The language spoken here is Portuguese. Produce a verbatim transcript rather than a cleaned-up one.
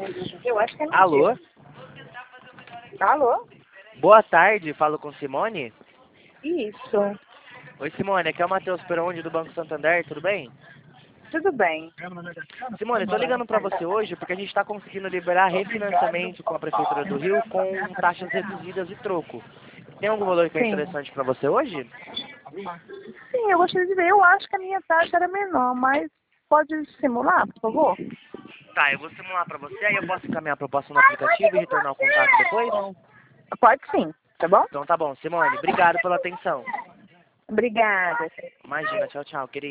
Eu acho que é mentira. Alô? Alô? Boa tarde, falo com Simone. Isso. Oi, Simone, aqui é o Matheus Peronde do Banco Santander, tudo bem? Tudo bem. Simone, estou ligando para você hoje porque a gente está conseguindo liberar refinanciamento com a Prefeitura do Rio com taxas reduzidas e troco. Tem algum valor que é Sim. interessante para você hoje? Sim, eu gostaria de ver. Eu acho que a minha taxa era menor, mas pode simular, por favor? Tá, eu vou simular para você, aí eu posso encaminhar a proposta no aplicativo e retornar o contato depois? Pode sim, tá bom? Então tá bom, Simone, obrigado pela atenção. Obrigada. Imagina, tchau, tchau, querido.